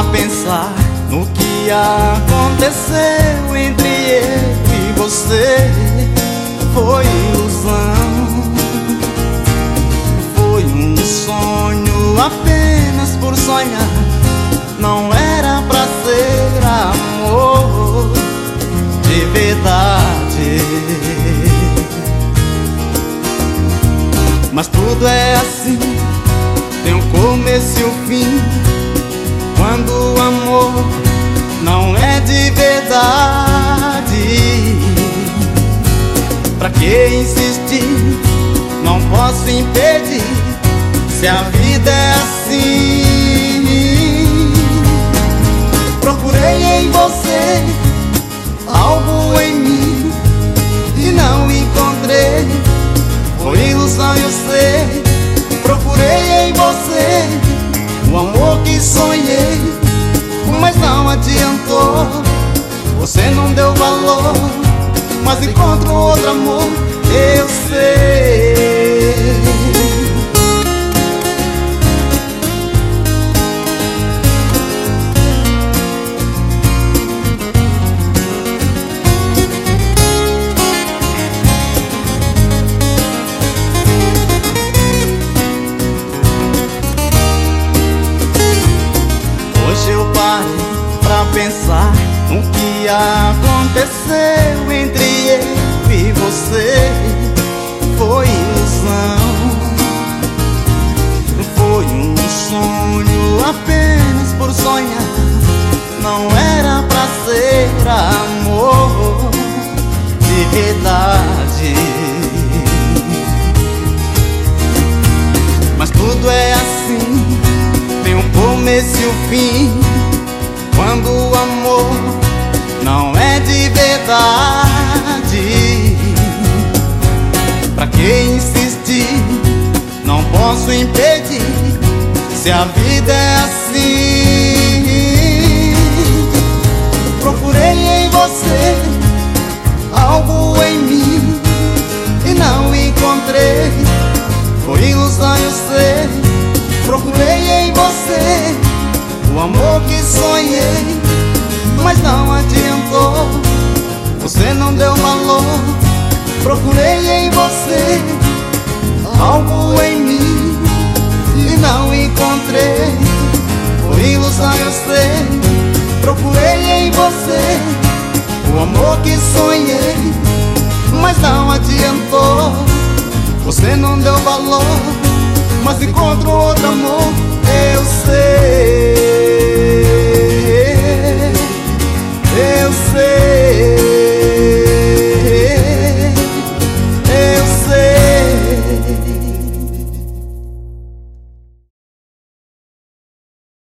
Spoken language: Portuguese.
pensar no que aconteceu entre eu e você. Foi ilusão, foi um sonho apenas por sonhar. Não era pra ser amor de verdade. Mas tudo é assim, tem um começo e um fim. Quando o amor não é de verdade, pra que insistir? Não posso impedir, se a vida é assim. Procurei em você algo em mim e não encontrei. Foi ilusão, eu sei. Procurei em você o amor que sonhei, mas não adiantou. Você não deu valor, mas encontro outro amor, eu sei. Hoje eu parei pra pensar no que aconteceu entre eu e você. Foi ilusão, foi um sonho apenas por sonhar. Não era pra ser amor de verdade. Mas tudo é assim, tem um começo e um fim. Quando o amor não é de verdade, pra que insistir? Não posso impedir, se a vida é assim. Procurei em você algo em mim e não encontrei. Foi ilusão, eu sei. Procurei em você o amor que sonhei, mas não adiantou. Você não deu valor. Procurei em você algo em mim e não encontrei. Foi ilusão, eu sei. Procurei em você o amor que sonhei, mas não adiantou. Você não deu valor, mas encontro outro amor, eu sei.